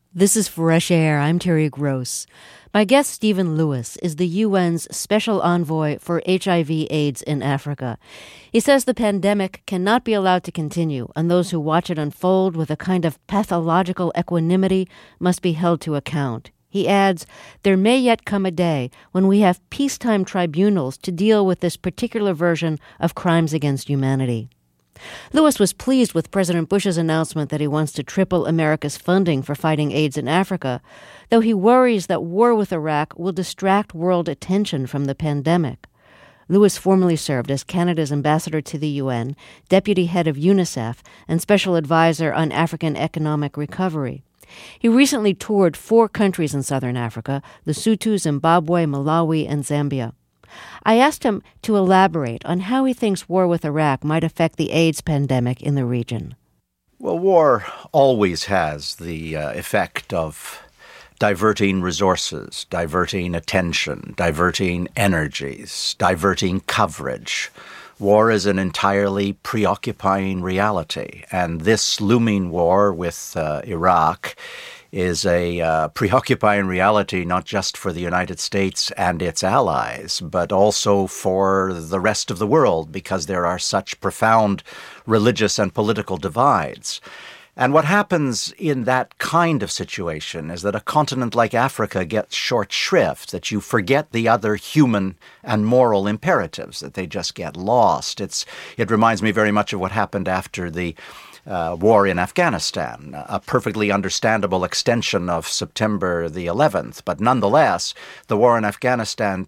This is Fresh Air. I'm Terry Gross. My guest, Stephen Lewis, is the UN's Special Envoy for HIV/AIDS in Africa. He says the pandemic cannot be allowed to continue, and those who watch it unfold with a kind of pathological equanimity must be held to account. He adds, there may yet come a day when we have peacetime tribunals to deal with this particular version of crimes against humanity. Lewis was pleased with President Bush's announcement that he wants to triple America's funding for fighting AIDS in Africa, though he worries that war with Iraq will distract world attention from the pandemic. Lewis formerly served as Canada's ambassador to the UN, deputy head of UNICEF, and special advisor on African economic recovery. He recently toured 4 countries in southern Africa: Lesotho, Zimbabwe, Malawi, and Zambia. I asked him to elaborate on how he thinks war with Iraq might affect the AIDS pandemic in the region. Well, war always has the effect of diverting resources, diverting attention, diverting energies, diverting coverage. War is an entirely preoccupying reality, and this looming war with Iraq is a preoccupying reality not just for the United States and its allies, but also for the rest of the world, because there are such profound religious and political divides. And what happens in that kind of situation is that a continent like Africa gets short shrift, that you forget the other human and moral imperatives, that they just get lost. It reminds me very much of what happened after the war in Afghanistan, a perfectly understandable extension of September the 11th. But nonetheless, the war in Afghanistan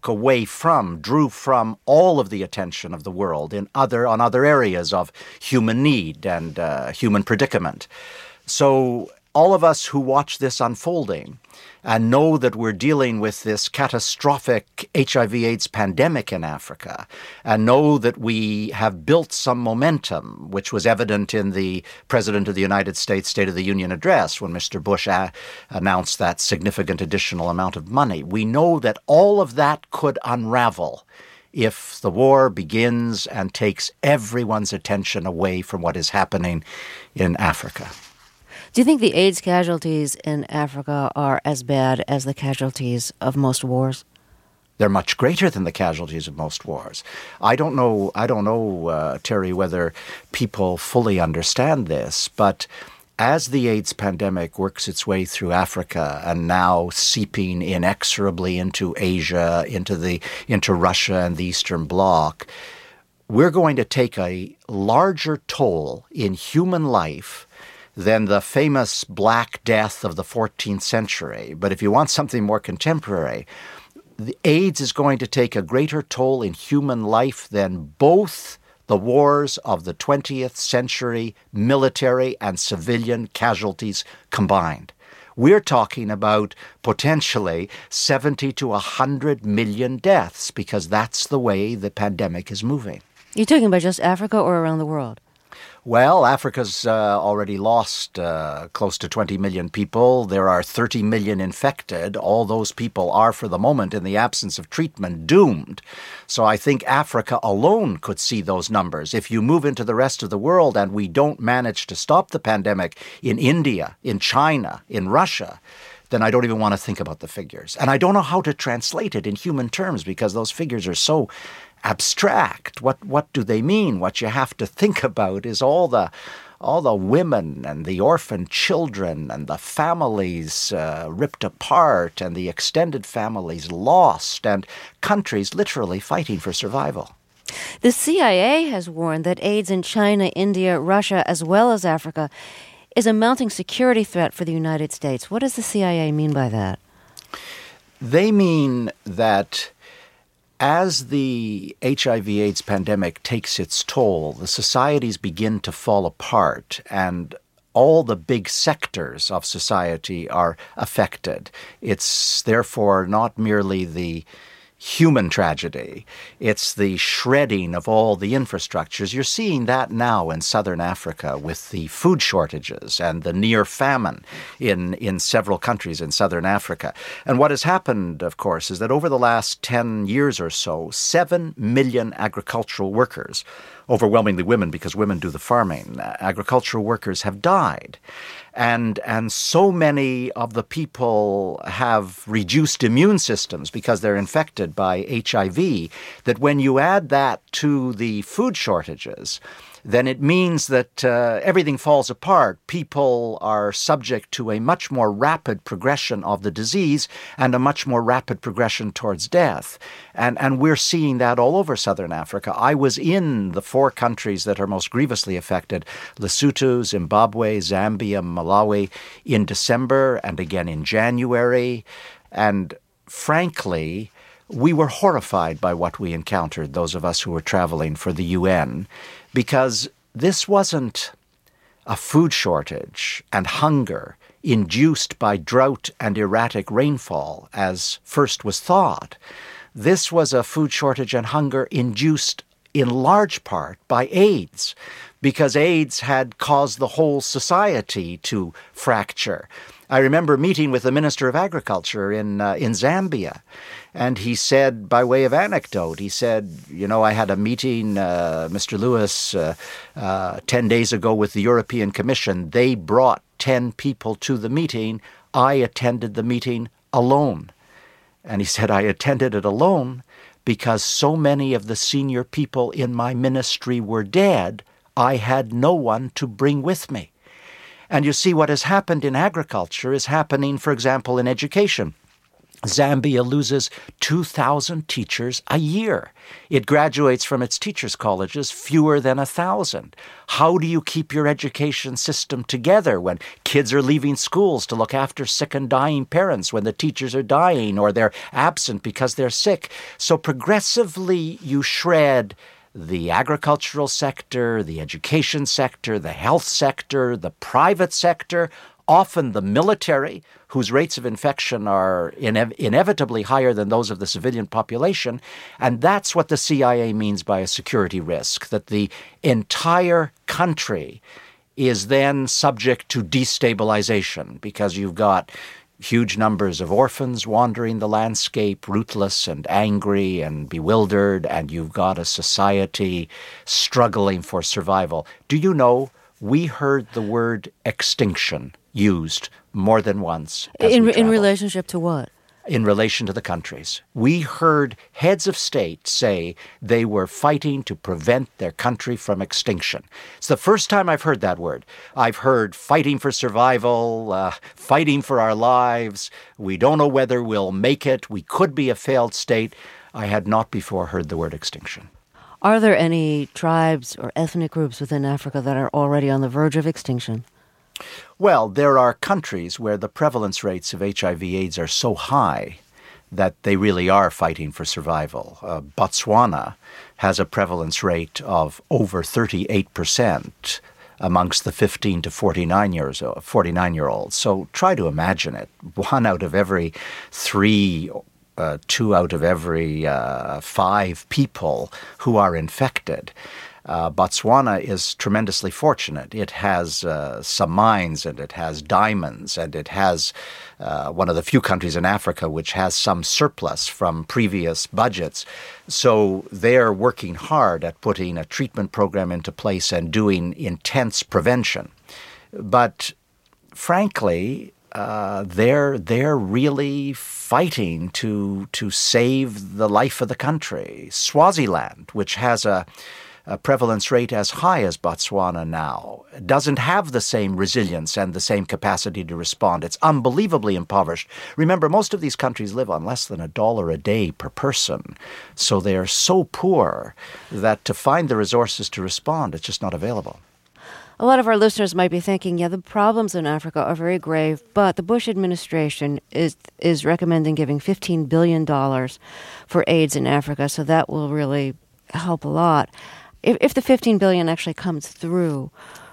drew from all of the attention of the world on other areas of human need and human predicament. So all of us who watch this unfolding and know that we're dealing with this catastrophic HIV/AIDS pandemic in Africa, and know that we have built some momentum, which was evident in the President of the United States State of the Union address when Mr. Bush announced that significant additional amount of money. We know that all of that could unravel if the war begins and takes everyone's attention away from what is happening in Africa. Do you think the AIDS casualties in Africa are as bad as the casualties of most wars? They're much greater than the casualties of most wars. I don't know, Terry, whether people fully understand this, but as the AIDS pandemic works its way through Africa and now seeping inexorably into Asia, into Russia and the Eastern Bloc, we're going to take a larger toll in human life than the famous Black Death of the 14th century. But if you want something more contemporary, the AIDS is going to take a greater toll in human life than both the wars of the 20th century military and civilian casualties combined. We're talking about potentially 70 to 100 million deaths, because that's the way the pandemic is moving. You're talking about just Africa or around the world? Well, Africa's already lost close to 20 million people. There are 30 million infected. All those people are, for the moment, in the absence of treatment, doomed. So I think Africa alone could see those numbers. If you move into the rest of the world and we don't manage to stop the pandemic in India, in China, in Russia, then I don't even want to think about the figures. And I don't know how to translate it in human terms, because those figures are so abstract. What do they mean? What you have to think about is all the women and the orphan children and the families ripped apart and the extended families lost and countries literally fighting for survival. The CIA has warned that AIDS in China, India, Russia, as well as Africa, is a mounting security threat for the United States. What does the CIA mean by that? They mean that as the HIV/AIDS pandemic takes its toll, the societies begin to fall apart, and all the big sectors of society are affected. It's therefore not merely the human tragedy. It's the shredding of all the infrastructures. You're seeing that now in southern Africa with the food shortages and the near famine in several countries in southern Africa. And what has happened, of course, is that over the last 10 years or so, 7 million agricultural workers, overwhelmingly women because women do the farming, agricultural workers have died. And so many of the people have reduced immune systems because they're infected by HIV that when you add that to the food shortages, then it means that everything falls apart. People are subject to a much more rapid progression of the disease and a much more rapid progression towards death. And we're seeing that all over Southern Africa. I was in the 4 countries that are most grievously affected, Lesotho, Zimbabwe, Zambia, Malawi, in December and again in January. And frankly, we were horrified by what we encountered, those of us who were traveling for the UN, because this wasn't a food shortage and hunger induced by drought and erratic rainfall, as first was thought. This was a food shortage and hunger induced in large part by AIDS, because AIDS had caused the whole society to fracture. I remember meeting with the Minister of Agriculture in Zambia, and he said, by way of anecdote, he said, I had a meeting, Mr. Lewis, 10 days ago with the European Commission. They brought 10 people to the meeting. I attended the meeting alone. And he said, I attended it alone because so many of the senior people in my ministry were dead, I had no one to bring with me. And you see, what has happened in agriculture is happening, for example, in education. Zambia loses 2,000 teachers a year. It graduates from its teachers' colleges fewer than 1,000. How do you keep your education system together when kids are leaving schools to look after sick and dying parents, when the teachers are dying or they're absent because they're sick? So progressively you shred the agricultural sector, the education sector, the health sector, the private sector, often the military, whose rates of infection are inevitably higher than those of the civilian population. And that's what the CIA means by a security risk, that the entire country is then subject to destabilization because you've got huge numbers of orphans wandering the landscape, rootless and angry and bewildered, and you've got a society struggling for survival. Do you know, we heard the word extinction used more than once. In relationship to what? In relation to the countries. We heard heads of state say they were fighting to prevent their country from extinction. It's the first time I've heard that word. I've heard fighting for survival, fighting for our lives. We don't know whether we'll make it. We could be a failed state. I had not before heard the word extinction. Are there any tribes or ethnic groups within Africa that are already on the verge of extinction? Well, there are countries where the prevalence rates of HIV/AIDS are so high that they really are fighting for survival. Botswana has a prevalence rate of over 38% amongst the 15 to 49-year-olds. So try to imagine it. 1 out of every 3, 2 out of every 5 people who are infected. Botswana is tremendously fortunate. It has some mines, and it has diamonds, and it has one of the few countries in Africa which has some surplus from previous budgets. So they're working hard at putting a treatment program into place and doing intense prevention. But frankly, they're really fighting to save the life of the country. Swaziland, which has a prevalence rate as high as Botswana now, doesn't have the same resilience and the same capacity to respond. It's unbelievably impoverished. Remember, most of these countries live on less than $1 a day per person. So they are so poor that to find the resources to respond, it's just not available. A lot of our listeners might be thinking, the problems in Africa are very grave, but the Bush administration is recommending giving $15 billion for AIDS in Africa, so that will really help a lot. If the $15 billion actually comes through,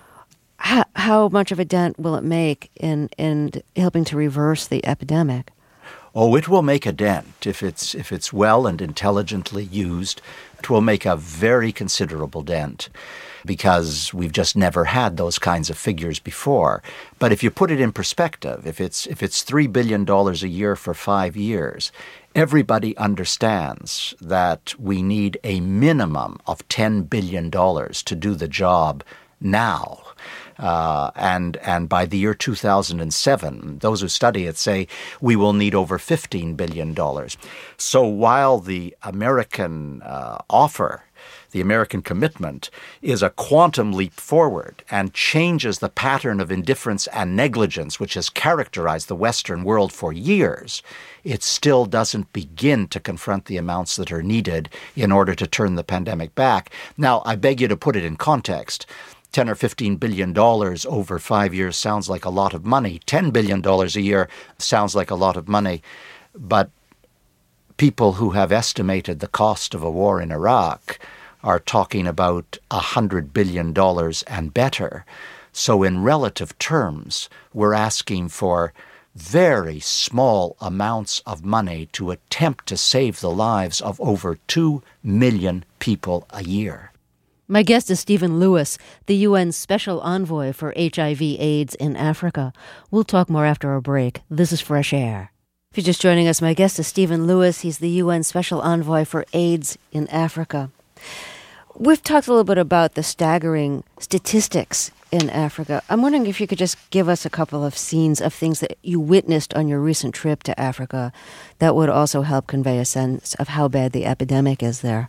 how much of a dent will it make in helping to reverse the epidemic? Oh, it will make a dent. If it's well and intelligently used, it will make a very considerable dent, because we've just never had those kinds of figures before. But if you put it in perspective, if it's $3 billion a year for 5 years, everybody understands that we need a minimum of $10 billion to do the job now. And by the year 2007, those who study it say we will need over $15 billion. So while the American offer, the American commitment, is a quantum leap forward and changes the pattern of indifference and negligence which has characterized the Western world for years, it still doesn't begin to confront the amounts that are needed in order to turn the pandemic back. Now, I beg you to put it in context. $10 or $15 billion over 5 years sounds like a lot of money. $10 billion a year sounds like a lot of money. But people who have estimated the cost of a war in Iraq are talking about $100 billion and better. So in relative terms, we're asking for very small amounts of money to attempt to save the lives of over 2 million people a year. My guest is Stephen Lewis, the UN Special Envoy for HIV/AIDS in Africa. We'll talk more after a break. This is Fresh Air. If you're just joining us, my guest is Stephen Lewis. He's the UN Special Envoy for AIDS in Africa. We've talked a little bit about the staggering statistics in Africa. I'm wondering if you could just give us a couple of scenes of things that you witnessed on your recent trip to Africa that would also help convey a sense of how bad the epidemic is there.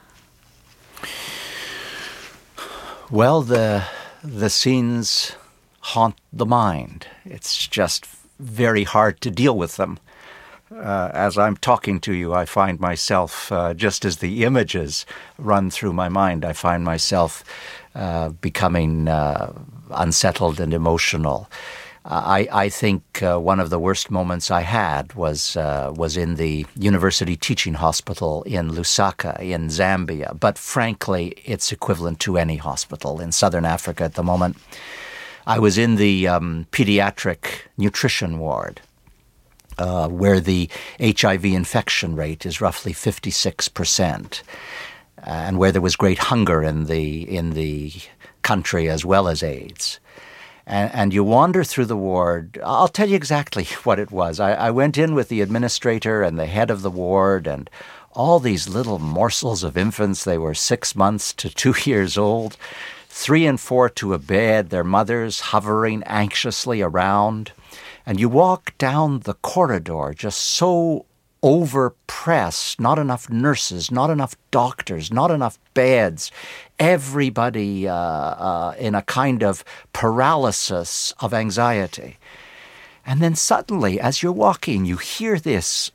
Well, the scenes haunt the mind. It's just very hard to deal with them. As I'm talking to you, I find myself, just as the images run through my mind, I find myself becoming unsettled and emotional. I think one of the worst moments I had was in the University Teaching Hospital in Lusaka in Zambia. But frankly, it's equivalent to any hospital in southern Africa at the moment. I was in the pediatric nutrition ward, where the HIV infection rate is roughly 56%, and where there was great hunger in the country as well as AIDS. And you wander through the ward. I'll tell you exactly what it was. I went in with the administrator and the head of the ward and all these little morsels of infants. They were 6 months to 2 years old, 3 and 4 to a bed, their mothers hovering anxiously around. And you walk down the corridor just so overpressed, not enough nurses, not enough doctors, not enough beds, everybody in a kind of paralysis of anxiety. And then suddenly, as you're walking, you hear this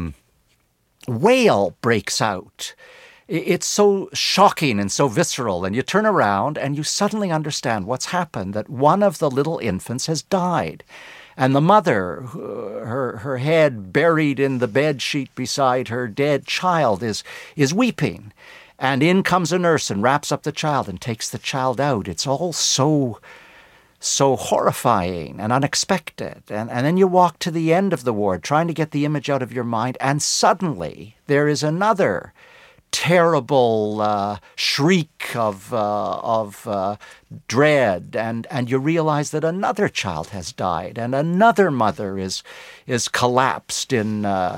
wail breaks out. It's so shocking and so visceral, and you turn around and you suddenly understand what's happened, that one of the little infants has died. And the mother, her head buried in the bed sheet beside her dead child, is weeping. And in comes a nurse and wraps up the child and takes the child out. It's all so horrifying and unexpected. And then you walk to the end of the ward, trying to get the image out of your mind, and suddenly there is another terrible shriek of dread, and you realize that another child has died, and another mother is collapsed in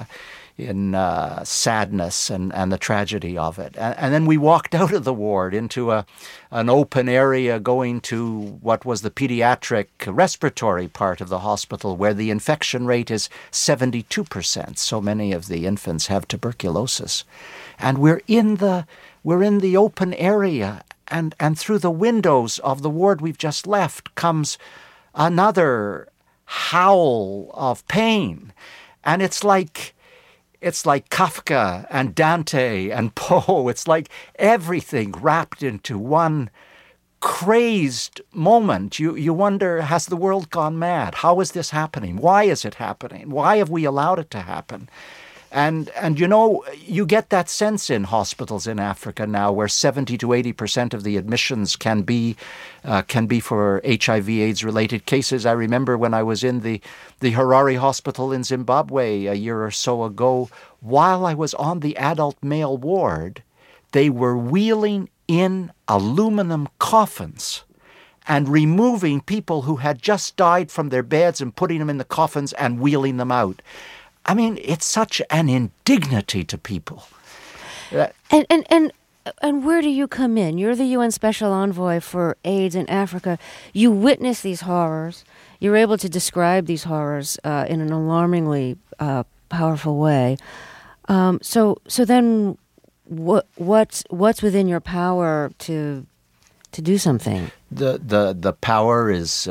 sadness and the tragedy of it. And then we walked out of the ward into an open area going to what was the pediatric respiratory part of the hospital, where the infection rate is 72%. So many of the infants have tuberculosis. And we're in the open area, and through the windows of the ward we've just left comes another howl of pain. And it's like Kafka and Dante and Poe. It's like everything wrapped into one crazed moment. You wonder, has the world gone mad? How is this happening? Why is it happening? Why have we allowed it to happen? And you know, you get that sense in hospitals in Africa now, where 70 to 80% of the admissions can be for HIV/AIDS related cases. I remember when I was in the Harare Hospital in Zimbabwe a year or so ago, while I was on the adult male ward, they were wheeling in aluminum coffins and removing people who had just died from their beds and putting them in the coffins and wheeling them out. I mean, it's such an indignity to people. And And where do you come in? You're the UN Special Envoy for AIDS in Africa. You witness these horrors. You're able to describe these horrors in an alarmingly powerful way. So then, what's within your power to do something? The power is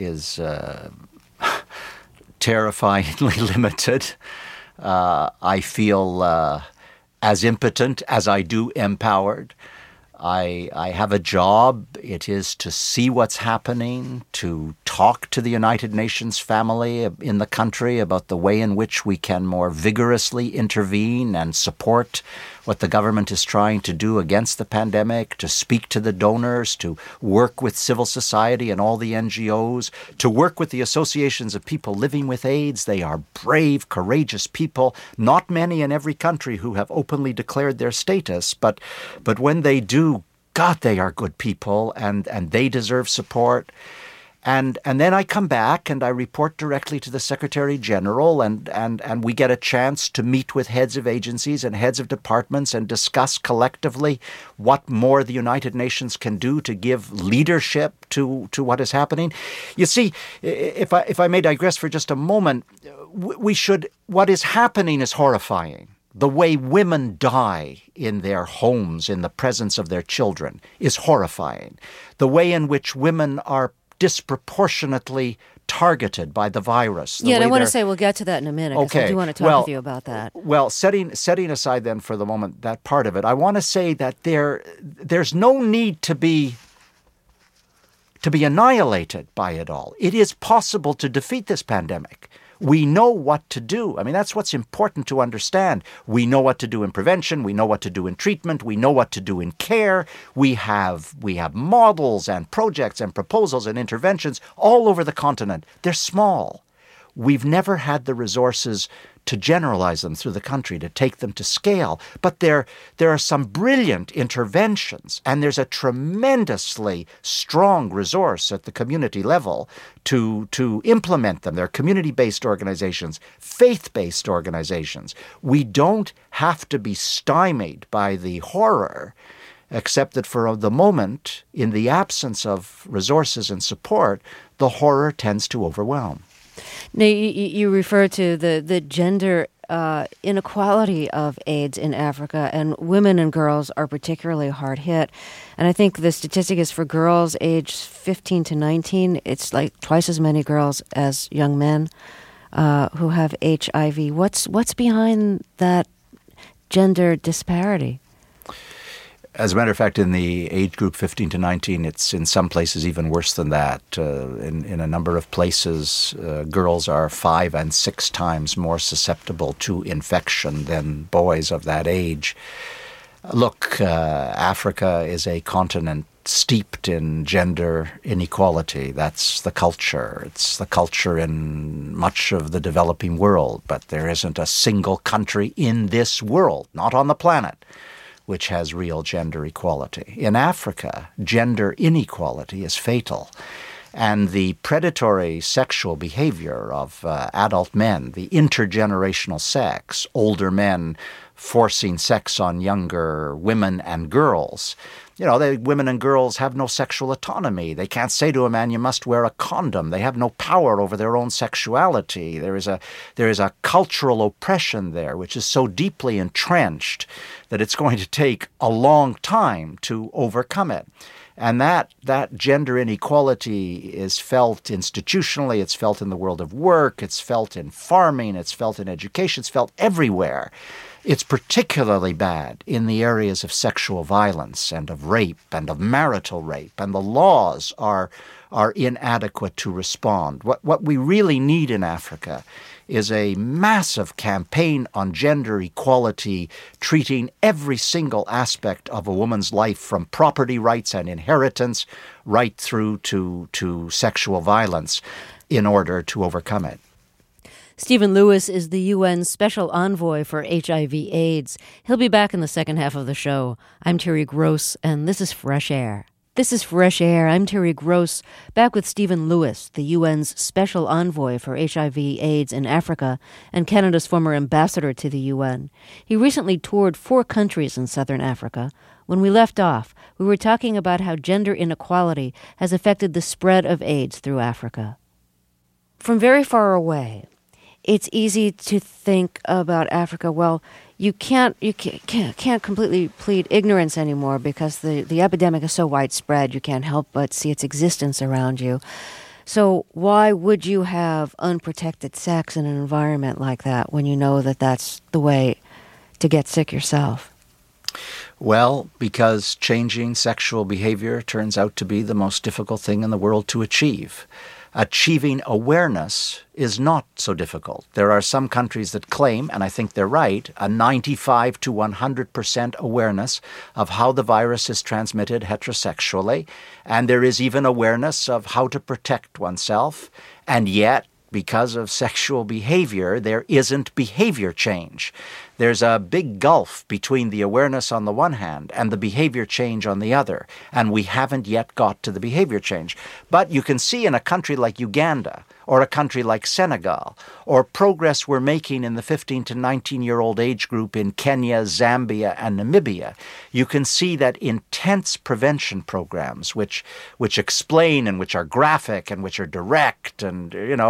terrifyingly limited. I feel as impotent as I do empowered. I have a job. It is to see what's happening, to talk to the United Nations family in the country about the way in which we can more vigorously intervene and support what the government is trying to do against the pandemic, to speak to the donors, to work with civil society and all the NGOs, to work with the associations of people living with AIDS. They are brave, courageous people, not many in every country who have openly declared their status, but when they do, God, they are good people, and they deserve support. And then I come back and I report directly to the Secretary General, and we get a chance to meet with heads of agencies and heads of departments and discuss collectively what more the United Nations can do to give leadership to what is happening. You see, if I may digress for just a moment, what is happening is horrifying. The way women die in their homes in the presence of their children is horrifying. The way in which women are disproportionately targeted by the virus. Yeah, and I want to say we'll get to that in a minute, because I do want to talk with you about that. Well, setting aside then for the moment that part of it, I want to say that there's no need to be annihilated by it all. It is possible to defeat this pandemic. We know what to do. I mean, that's what's important to understand. We know what to do in prevention. We know what to do in treatment. We know what to do in care. We have models and projects and proposals and interventions all over the continent. They're small. We've never had the resources to generalize them through the country, to take them to scale. But there are some brilliant interventions, and there's a tremendously strong resource at the community level to implement them. There are community-based organizations, faith-based organizations. We don't have to be stymied by the horror, except that for the moment, in the absence of resources and support, the horror tends to overwhelm. Now, you refer to the gender inequality of AIDS in Africa, and women and girls are particularly hard hit. And I think the statistic is for girls aged 15 to 19, it's like twice as many girls as young men who have HIV. What's behind that gender disparity? As a matter of fact, in the age group 15 to 19, it's in some places even worse than that. In a number of places, girls are 5 and 6 times more susceptible to infection than boys of that age. Look, Africa is a continent steeped in gender inequality. That's the culture. It's the culture in much of the developing world, but there isn't a single country in this world, not on the planet, which has real gender equality. In Africa, gender inequality is fatal. And the predatory sexual behavior of adult men, the intergenerational sex, older men forcing sex on younger women and girls. Women and girls have no sexual autonomy. They can't say to a man, you must wear a condom. They have no power over their own sexuality. There is a cultural oppression there, which is so deeply entrenched that it's going to take a long time to overcome it. And that gender inequality is felt institutionally, it's felt in the world of work, it's felt in farming, it's felt in education, it's felt everywhere. It's particularly bad in the areas of sexual violence and of rape and of marital rape, and the laws are inadequate to respond. What we really need in Africa is a massive campaign on gender equality, treating every single aspect of a woman's life, from property rights and inheritance right through to sexual violence, in order to overcome it. Stephen Lewis is the UN Special Envoy for HIV/AIDS. He'll be back in the second half of the show. I'm Terry Gross, and this is Fresh Air. This is Fresh Air. I'm Terry Gross, back with Stephen Lewis, the UN's Special Envoy for HIV/AIDS in Africa and Canada's former ambassador to the UN. He recently toured 4 countries in southern Africa. When we left off, we were talking about how gender inequality has affected the spread of AIDS through Africa. From very far away, it's easy to think about Africa, well, you can't completely plead ignorance anymore because the epidemic is so widespread you can't help but see its existence around you. So why would you have unprotected sex in an environment like that when you know that that's the way to get sick yourself? Well, because changing sexual behavior turns out to be the most difficult thing in the world to achieve. Achieving awareness is not so difficult. There are some countries that claim, and I think they're right, a 95 to 100% awareness of how the virus is transmitted heterosexually, and there is even awareness of how to protect oneself, and yet, because of sexual behavior, there isn't behavior change. There's a big gulf between the awareness on the one hand and the behavior change on the other, and we haven't yet got to the behavior change. But you can see in a country like Uganda or a country like Senegal, or progress we're making in the 15 to 19-year-old age group in Kenya, Zambia, and Namibia, you can see that intense prevention programs, which explain and which are graphic and which are direct, and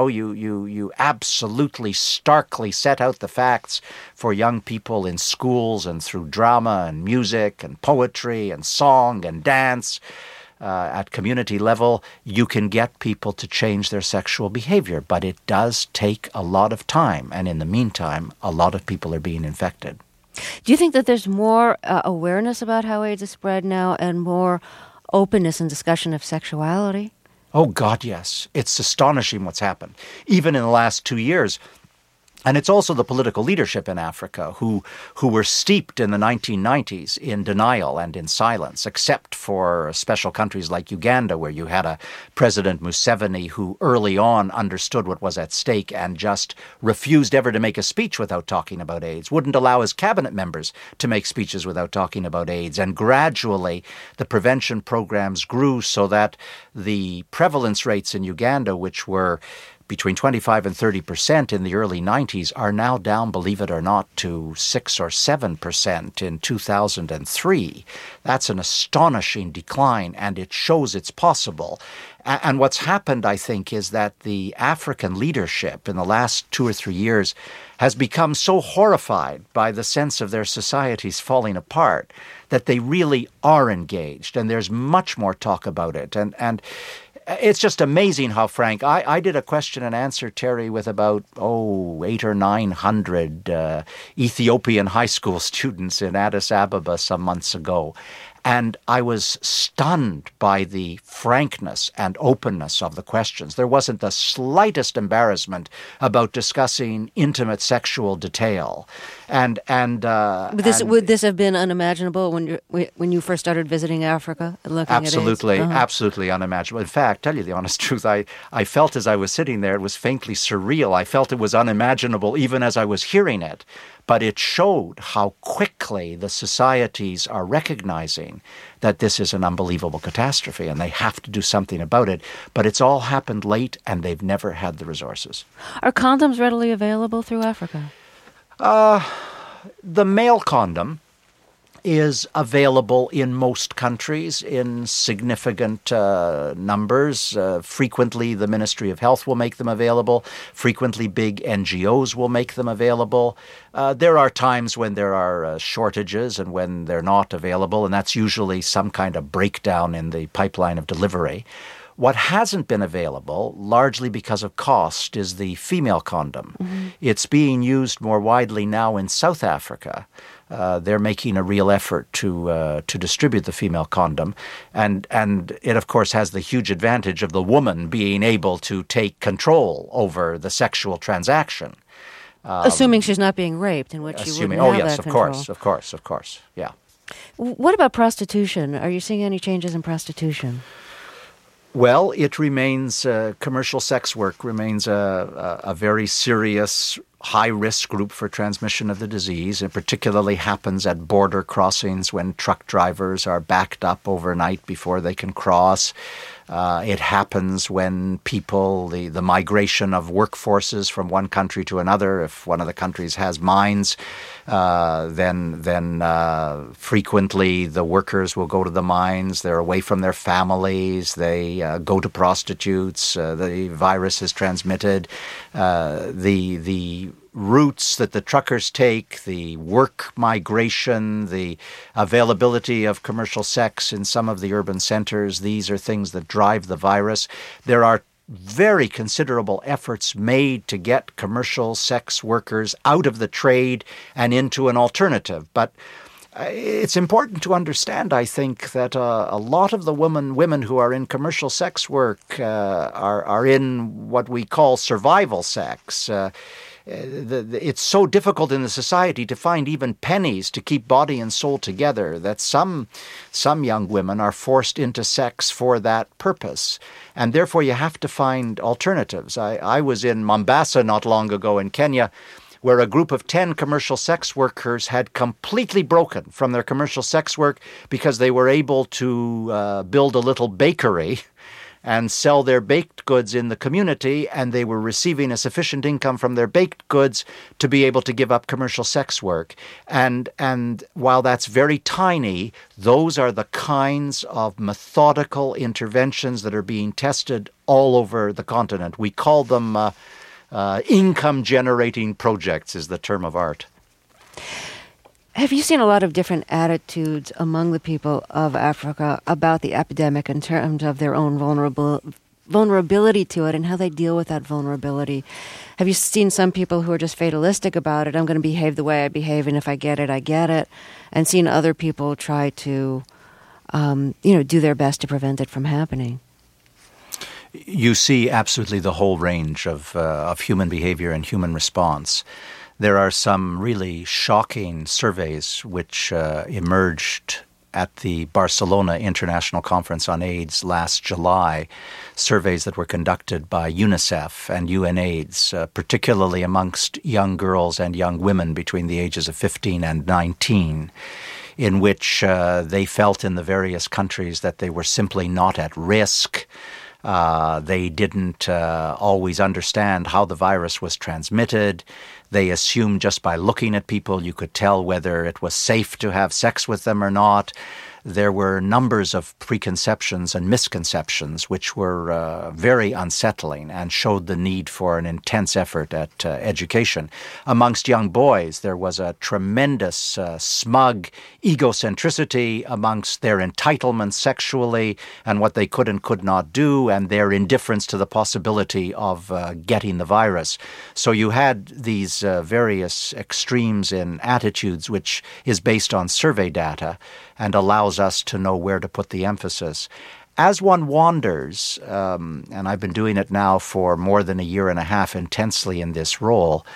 you absolutely starkly set out the facts for young people in schools and through drama and music and poetry and song and dance. At community level, you can get people to change their sexual behavior, but it does take a lot of time. And in the meantime, a lot of people are being infected. Do you think that there's more awareness about how AIDS is spread now and more openness and discussion of sexuality? Oh, God, yes. It's astonishing what's happened. Even in the last 2 years. And it's also the political leadership in Africa who were steeped in the 1990s in denial and in silence, except for special countries like Uganda, where you had a President Museveni who early on understood what was at stake and just refused ever to make a speech without talking about AIDS, wouldn't allow his cabinet members to make speeches without talking about AIDS. And gradually, the prevention programs grew so that the prevalence rates in Uganda, which were between 25 and 30% in the early 90s, are now down, believe it or not, to 6 or 7% in 2003. That's an astonishing decline, and it shows it's possible. And what's happened, I think, is that the African leadership in the last 2 or 3 years has become so horrified by the sense of their societies falling apart that they really are engaged, and there's much more talk about it. And it's just amazing how frank. I did a question and answer, Terry, with about 800 or 900 Ethiopian high school students in Addis Ababa some months ago. And I was stunned by the frankness and openness of the questions. There wasn't the slightest embarrassment about discussing intimate sexual detail. Would this have been unimaginable when you first started visiting Africa and looking at AIDS? Absolutely unimaginable. In fact, tell you the honest truth, I felt as I was sitting there, it was faintly surreal. I felt it was unimaginable even as I was hearing it. But it showed how quickly the societies are recognizing that this is an unbelievable catastrophe and they have to do something about it. But it's all happened late and they've never had the resources. Are condoms readily available through Africa? The male condom is available in most countries in significant numbers. Frequently, the Ministry of Health will make them available. Frequently, big NGOs will make them available. There are times when there are shortages and when they're not available, and that's usually some kind of breakdown in the pipeline of delivery. What hasn't been available, largely because of cost, is the female condom. Mm-hmm. It's being used more widely now in South Africa. They're making a real effort to distribute the female condom. And it, of course, has the huge advantage of the woman being able to take control over the sexual transaction. Assuming she's not being raped, in which she wouldn't have that control. Of course, yeah. What about prostitution? Are you seeing any changes in prostitution? Well, it remains, commercial sex work remains a very serious, high-risk group for transmission of the disease. It particularly happens at border crossings when truck drivers are backed up overnight before they can cross. It happens when people, the migration of workforces from one country to another, if one of the countries has mines, then frequently the workers will go to the mines. They're away from their families. They go to prostitutes. The virus is transmitted. The routes that the truckers take, the work migration, the availability of commercial sex in some of the urban centers, these are things that drive the virus. There are very considerable efforts made to get commercial sex workers out of the trade and into an alternative. But it's important to understand, I think, that a lot of the women who are in commercial sex work are in what we call survival sex. It's so difficult in the society to find even pennies to keep body and soul together that some young women are forced into sex for that purpose. And therefore you have to find alternatives. I was in Mombasa not long ago in Kenya, where a group of 10 commercial sex workers had completely broken from their commercial sex work because they were able to build a little bakery and sell their baked goods in the community, and they were receiving a sufficient income from their baked goods to be able to give up commercial sex work. And while that's very tiny, those are the kinds of methodical interventions that are being tested all over the continent. We call them income-generating projects is the term of art. Have you seen a lot of different attitudes among the people of Africa about the epidemic in terms of their own vulnerability to it and how they deal with that vulnerability? Have you seen some people who are just fatalistic about it? I'm going to behave the way I behave, and if I get it, I get it. And seen other people try to, do their best to prevent it from happening. You see absolutely the whole range of human behavior and human response. There are some really shocking surveys which emerged at the Barcelona International Conference on AIDS last July, surveys that were conducted by UNICEF and UNAIDS, particularly amongst young girls and young women between the ages of 15 and 19, in which they felt in the various countries that they were simply not at risk. They didn't always understand how the virus was transmitted. They assumed just by looking at people you could tell whether it was safe to have sex with them or not. There were numbers of preconceptions and misconceptions which were very unsettling and showed the need for an intense effort at education. Amongst young boys, there was a tremendous smug egocentricity amongst their entitlement sexually and what they could and could not do, and their indifference to the possibility of getting the virus. So you had these various extremes in attitudes, which is based on survey data and allows us to know where to put the emphasis. As one wanders, and I've been doing it now for more than a year and a half intensely in this role,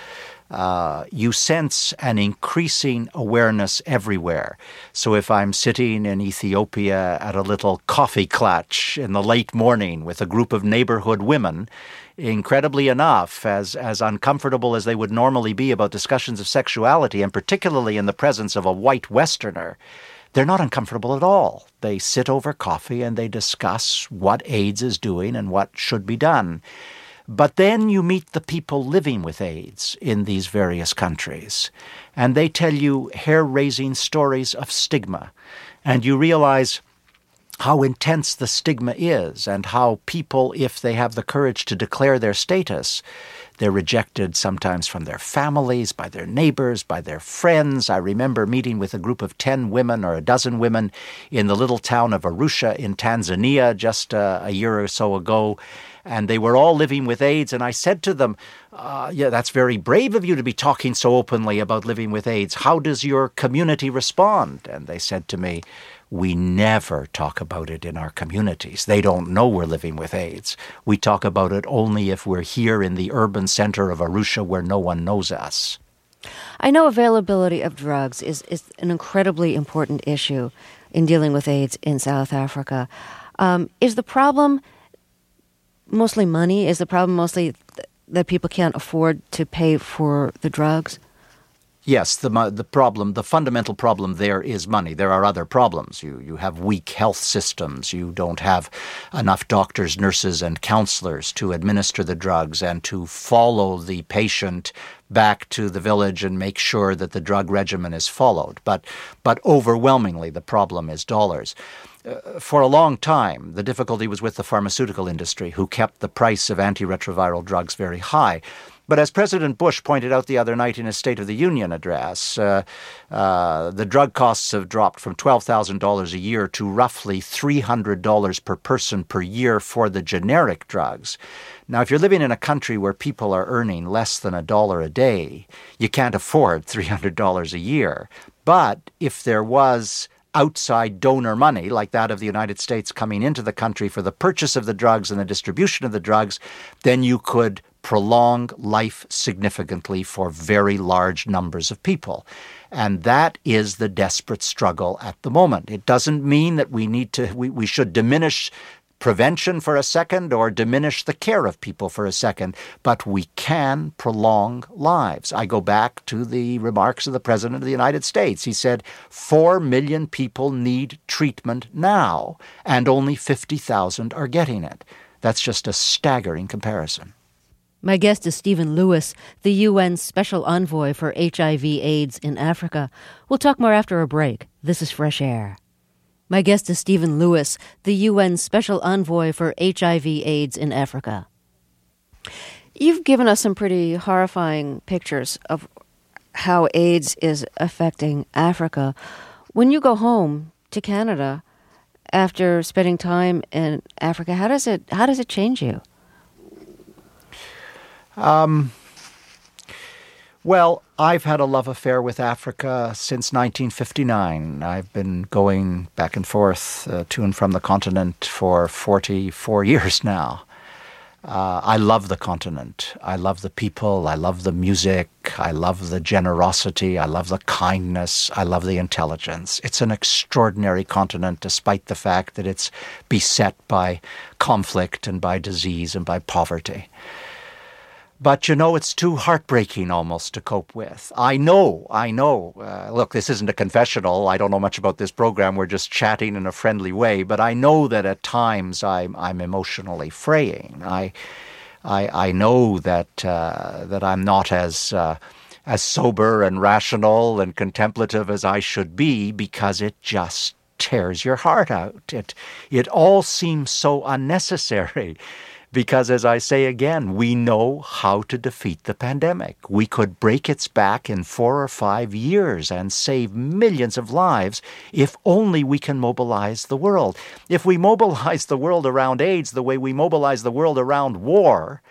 you sense an increasing awareness everywhere. So if I'm sitting in Ethiopia at a little coffee clutch in the late morning with a group of neighborhood women, incredibly enough, as uncomfortable as they would normally be about discussions of sexuality, and particularly in the presence of a white Westerner, they're not uncomfortable at all. They sit over coffee and they discuss what AIDS is doing and what should be done. But then you meet the people living with AIDS in these various countries, and they tell you hair-raising stories of stigma, and you realize how intense the stigma is and how people, if they have the courage to declare their status, they're rejected sometimes from their families, by their neighbors, by their friends. I remember meeting with a group of 10 women or a dozen women in the little town of Arusha in Tanzania just a year or so ago, and they were all living with AIDS. And I said to them, yeah, that's very brave of you to be talking so openly about living with AIDS. How does your community respond? And they said to me, we never talk about it in our communities. They don't know we're living with AIDS. We talk about it only if we're here in the urban center of Arusha where no one knows us. I know availability of drugs is an incredibly important issue in dealing with AIDS in South Africa. Is the problem mostly money? Is the problem mostly that people can't afford to pay for the drugs? Yes, the fundamental problem there is money. There are other problems. You have weak health systems. You don't have enough doctors, nurses, and counselors to administer the drugs and to follow the patient back to the village and make sure that the drug regimen is followed. But overwhelmingly, the problem is dollars. For a long time, the difficulty was with the pharmaceutical industry, who kept the price of antiretroviral drugs very high. But as President Bush pointed out the other night in his State of the Union address, the drug costs have dropped from $12,000 a year to roughly $300 per person per year for the generic drugs. Now, if you're living in a country where people are earning less than $1 a day, you can't afford $300 a year. But if there was outside donor money like that of the United States coming into the country for the purchase of the drugs and the distribution of the drugs, then you could prolong life significantly for very large numbers of people. And that is the desperate struggle at the moment. It doesn't mean that we should diminish prevention for a second or diminish the care of people for a second, but we can prolong lives. I go back to the remarks of the President of the United States. He said 4 million people need treatment now, and only 50,000 are getting it. That's just a staggering comparison. My guest is Stephen Lewis, the UN Special Envoy for HIV/AIDS in Africa. We'll talk more after a break. This is Fresh Air. My guest is Stephen Lewis, the UN Special Envoy for HIV/AIDS in Africa. You've given us some pretty horrifying pictures of how AIDS is affecting Africa. When you go home to Canada after spending time in Africa, how does it change you? Well, I've had a love affair with Africa since 1959. I've been going back and forth to and from the continent for 44 years now. I love the continent. I love the people. I love the music. I love the generosity. I love the kindness. I love the intelligence. It's an extraordinary continent, despite the fact that it's beset by conflict and by disease and by poverty. But, it's too heartbreaking almost to cope with. I know. Look, this isn't a confessional. I don't know much about this program. We're just chatting in a friendly way. But I know that at times I'm emotionally fraying. I know that I'm not as sober and rational and contemplative as I should be, because it just tears your heart out. It all seems so unnecessary. Because, as I say again, we know how to defeat the pandemic. We could break its back in 4 or 5 years and save millions of lives if only we can mobilize the world. If we mobilize the world around AIDS the way we mobilize the world around war,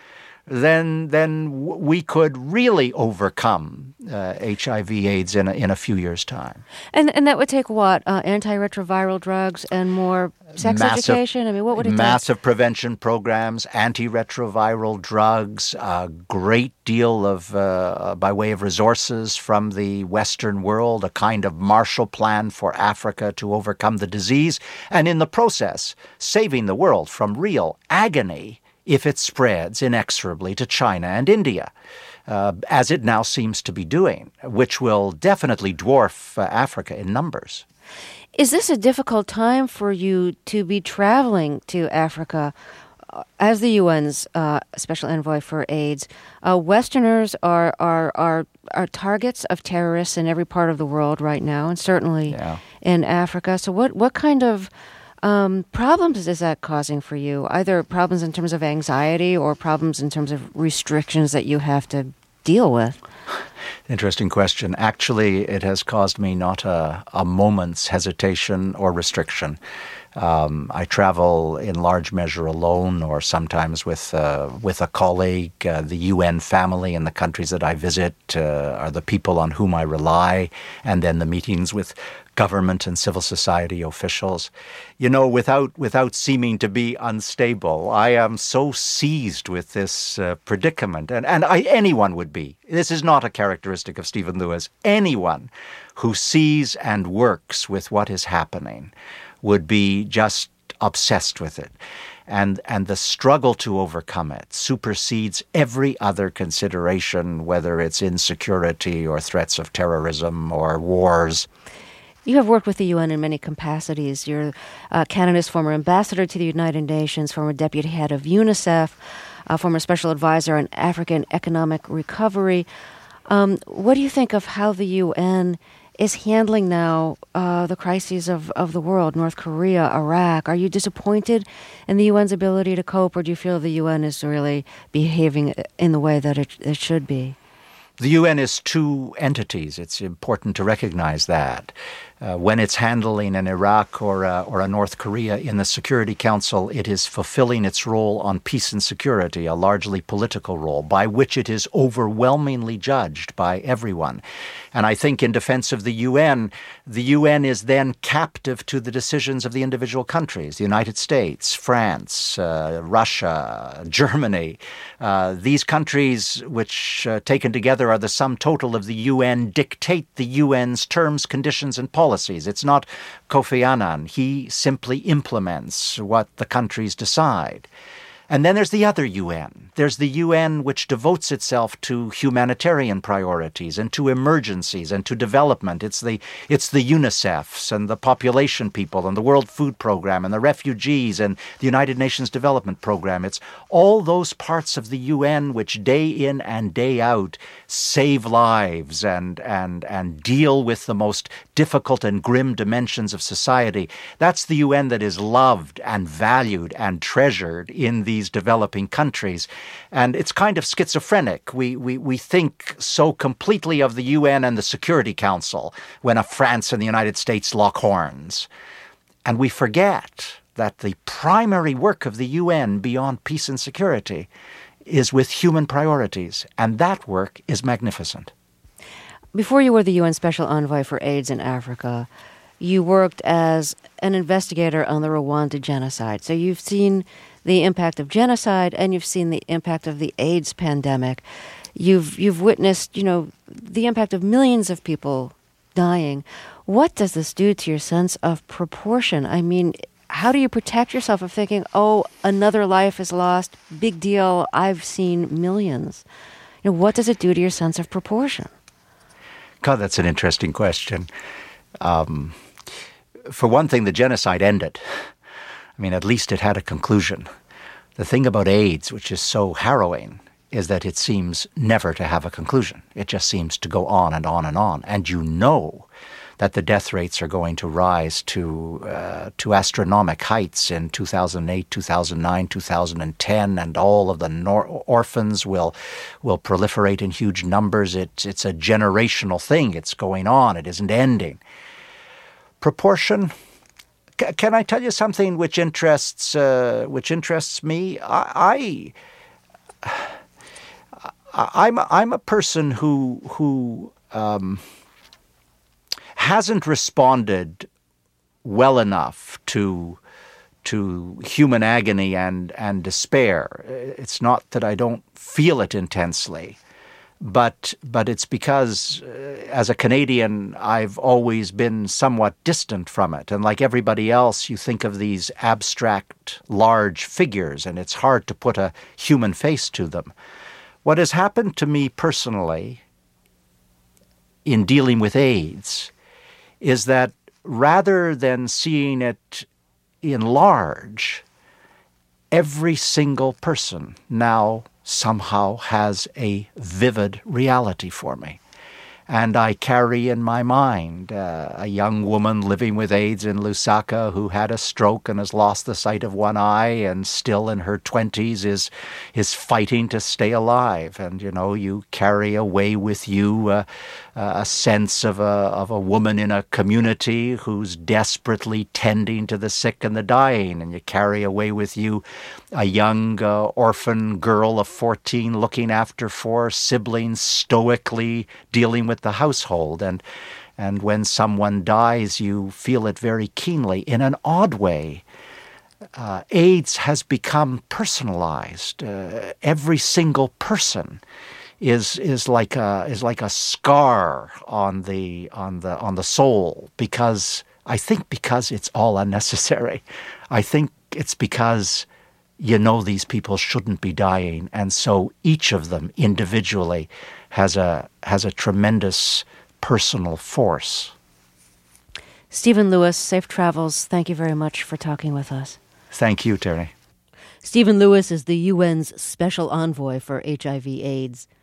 then we could really overcome HIV/AIDS in a few years' time. And that would take what? Antiretroviral drugs and more sex education? I mean, what would it take? Massive prevention programs, antiretroviral drugs, a great deal of, by way of resources from the Western world, a kind of Marshall Plan for Africa to overcome the disease, and in the process, saving the world from real agony if it spreads inexorably to China and India, as it now seems to be doing, which will definitely dwarf Africa in numbers. Is this a difficult time for you to be traveling to Africa? As the UN's Special Envoy for AIDS, Westerners are targets of terrorists in every part of the world right now, and certainly in Africa. So what kind of problems is that causing for you? Either problems in terms of anxiety or problems in terms of restrictions that you have to deal with? Interesting question. Actually, it has caused me not a moment's hesitation or restriction. I travel in large measure alone, or sometimes with a colleague. The UN family in the countries that I visit are the people on whom I rely, and then the meetings with government and civil society officials. Without seeming to be unstable, I am so seized with this predicament, and anyone would be. This is not a characteristic of Stephen Lewis. Anyone who sees and works with what is happening would be just obsessed with it. and the struggle to overcome it supersedes every other consideration, whether it's insecurity or threats of terrorism or wars. You have worked with the UN in many capacities. You're Canada's former ambassador to the United Nations, former deputy head of UNICEF, former special advisor on African economic recovery. What do you think of how the UN is handling now the crises of the world, North Korea, Iraq? Are you disappointed in the UN's ability to cope, or do you feel the UN is really behaving in the way that it should be? The UN is two entities. It's important to recognize that. When it's handling an Iraq or a North Korea in the Security Council, it is fulfilling its role on peace and security, a largely political role, by which it is overwhelmingly judged by everyone. And I think in defense of the UN is then captive to the decisions of the individual countries, the United States, France, Russia, Germany. These countries, which taken together are the sum total of the UN, dictate the UN's terms, conditions, and policies. It's not Kofi Annan. He simply implements what the countries decide. And then there's the other UN. There's the UN which devotes itself to humanitarian priorities and to emergencies and to development. It's the UNICEFs and the population people and the World Food Program and the refugees and the United Nations Development Program. It's all those parts of the UN which day in and day out save lives and deal with the most difficult and grim dimensions of society. That's the UN that is loved and valued and treasured in these developing countries. And it's kind of schizophrenic. We think so completely of the UN and the Security Council when France and the United States lock horns. And we forget that the primary work of the UN beyond peace and security is with human priorities. And that work is magnificent. Before you were the UN Special Envoy for AIDS in Africa, you worked as an investigator on the Rwanda genocide. So you've seen the impact of genocide, and you've seen the impact of the AIDS pandemic. You've witnessed, the impact of millions of people dying. What does this do to your sense of proportion? I mean, how do you protect yourself of thinking, oh, another life is lost, big deal, I've seen millions? What does it do to your sense of proportion? God, that's an interesting question. For one thing, the genocide ended. I mean, at least it had a conclusion. The thing about AIDS, which is so harrowing, is that it seems never to have a conclusion. It just seems to go on and on and on. And you know that the death rates are going to rise to astronomical heights in 2008, 2009, 2010, and all of the orphans will proliferate in huge numbers. It's a generational thing. It's going on. It isn't ending. Proportion. Can I tell you something which interests me? I'm a person who hasn't responded well enough to human agony and despair. It's not that I don't feel it intensely. But it's because, as a Canadian, I've always been somewhat distant from it. And like everybody else, you think of these abstract, large figures, and it's hard to put a human face to them. What has happened to me personally in dealing with AIDS is that rather than seeing it in large, every single person now somehow has a vivid reality for me. And I carry in my mind a young woman living with AIDS in Lusaka who had a stroke and has lost the sight of one eye and still in her 20s is fighting to stay alive. And, you carry away with you a sense of a woman in a community who's desperately tending to the sick and the dying. And you carry away with you a young orphan girl of 14 looking after 4 siblings, stoically dealing with the household. And when someone dies, you feel it very keenly. In an odd way, AIDS has become personalized. Every single person is like a scar on the soul, because it's all unnecessary. I think it's because you know these people shouldn't be dying. And so each of them individually has a tremendous personal force. Stephen Lewis, safe travels. Thank you very much for talking with us. Thank you, Terry. Stephen Lewis is the UN's Special Envoy for HIV/AIDS.